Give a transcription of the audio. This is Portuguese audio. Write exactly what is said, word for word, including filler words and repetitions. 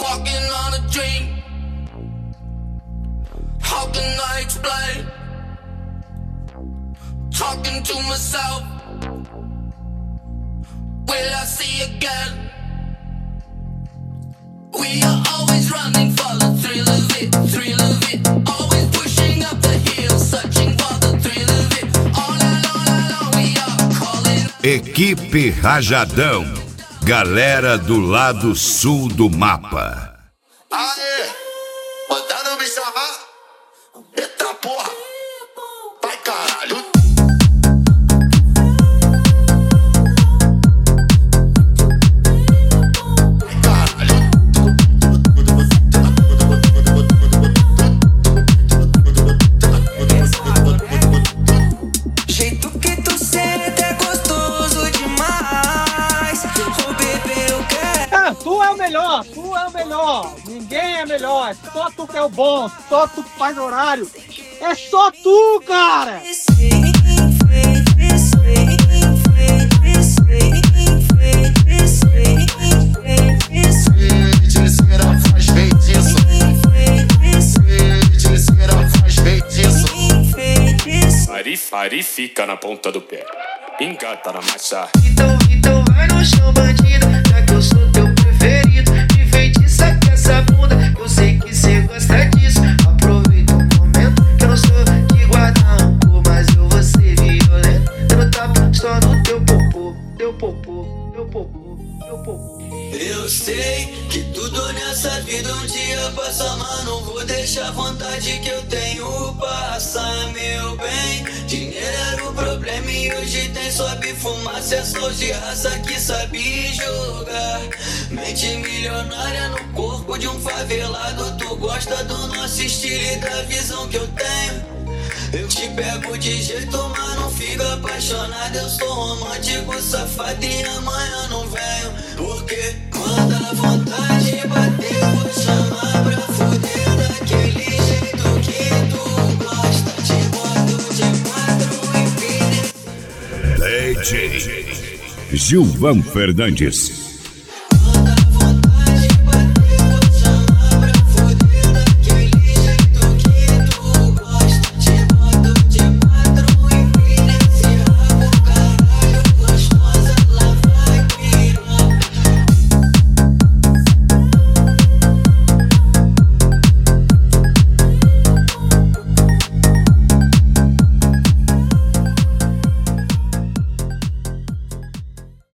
Walking on a dream. How can I explain? Talking to myself. Will I see again? We are always running for the thrill of it, thrill of it. Always pushing up the hill, searching for the thrill of it. All along, all along, we are calling. Equipe Rajadão, galera do lado sul do mapa. Aê, mandaram me chamar? Eita porra, vai caralho. Tu é o melhor, tu é o melhor, ninguém é melhor, só tu que é o bom, só tu que faz horário, é só tu, cara! Ari, Ari fica na ponta do pé, engata na marcha. Então, então vai no chão, bandido, já que eu sou teu preferido. Me feitiça com essa bunda, eu sei que cê gosta disso. Aproveita o momento, que eu não sou de guardar rancor, mas eu vou ser violento. Eu tapa só no teu popô, teu popô, teu popô, teu popô. Eu sei que tudo nessa vida um dia passa, mas não vou deixar a vontade que eu tenho passar, meu bem. Dinheiro era o problema e hoje tem sobe fumaça, é só de raça que sabe jogar. Mente milionária no corpo de um favelado, tu gosta do nosso estilo e da visão que eu tenho. Eu te pego de jeito, mas não fica apaixonado. Eu sou romântico, safado e amanhã não venho. Porque quando a vontade bater, vou chamar pra fuder daquele jeito que tu gosta. Te boto de quatro e D J Gilvan Fernandes.